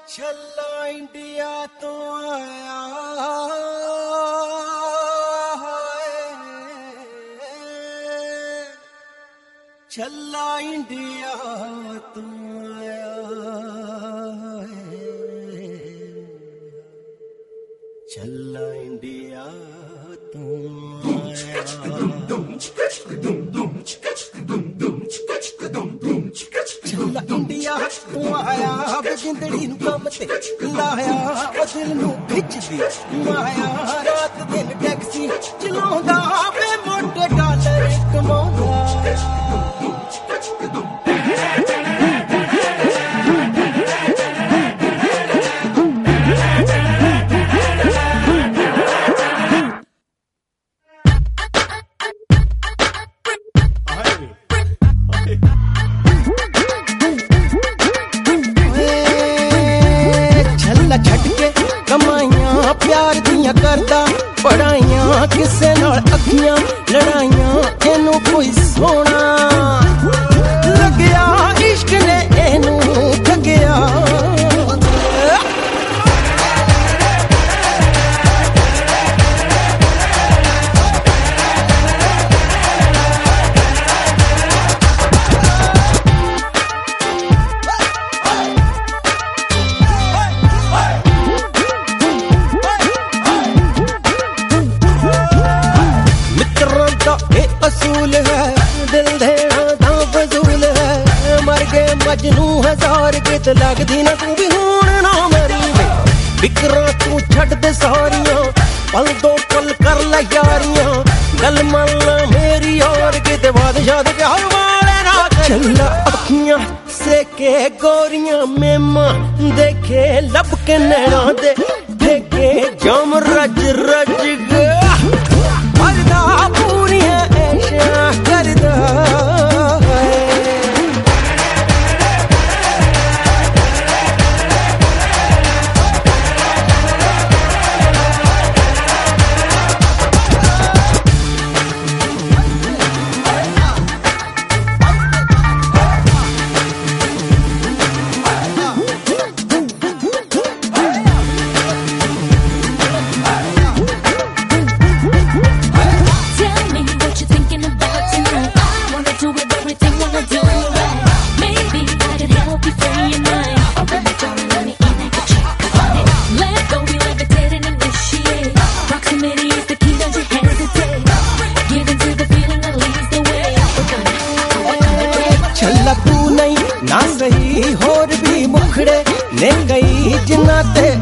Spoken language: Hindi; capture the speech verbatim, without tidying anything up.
छल्ला इंडिया तो आया है, छल्ला इंडिया तो आया है, छल्ला इंडिया तो छल्ला इंडिया तू आया वे जिंदड़ी नू कम ते लाया ओ दिल नू खिचदी माया रात दिन टैक्सी चलाउंदा वे मोटे डॉलर कमाउंदा प्यार दिया करदा पढ़ाइयां किसे नाल अखियां लड़ाइयां एनू कोई सोना लग्या इश्क ने एनू ठगया असूल है दिल देना दा फजूल है मर गए मजनू हजार गीत लगदी ना तू भी हुण ना मरी वे फिकरां तू छड्ड दे सारियां पल दो पल कर लै यारियां गल मन मेरी और किते बादशाह दे प्यार वाले ना छल्ला अखियां से के गोरियां मेमा देखे लब के नैना दे देखे जम रज रज गया मरदा पूरियां ऐशा करदा ना सही होर भी मुखड़े ने गई जिन्ना ते